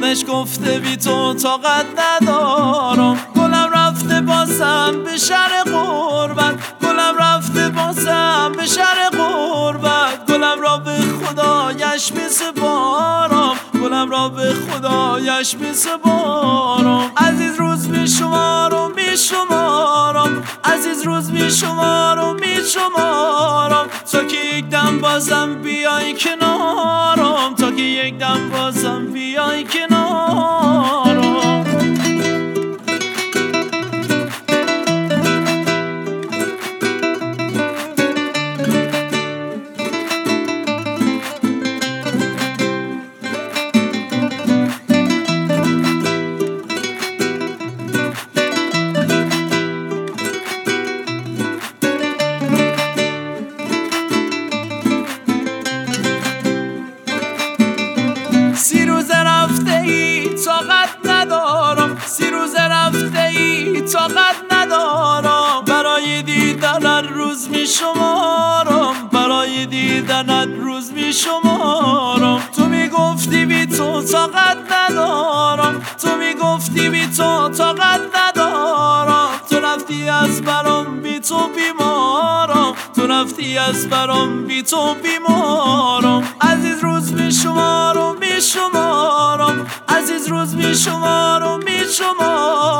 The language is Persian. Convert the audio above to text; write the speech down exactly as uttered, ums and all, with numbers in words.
دلش گفته بی تو طاقت ندارم. گلم رفته بازم به شهر غربت، گلم رفته بازم به شهر غربت. گلم را به خدایش میسپارم، گلم را به خدایش میسپارم. عزیز روز میشمارم میشمارم، عزیز روز میشمارم میشمارم، تا که یک دم بازم بیای کنارم، تا که یک دم بازم بیای کنارم. سی روز رفته ای طاقت ندارم، سی روز رفته ای طاقت ندارم، برای دیدنت روز میشمارم، برای دیدنت روز میشمارم. تو میگفتی بی تو طاقت ندارم، تو میگفتی بی تو طاقت ندارم. تو رفتی از برام بی تو بیمارم، تو رفتی از برام بی تو بیمارم. عزیز روز میشمارم میشمارم، عزیز روز میشمارم میشمارم،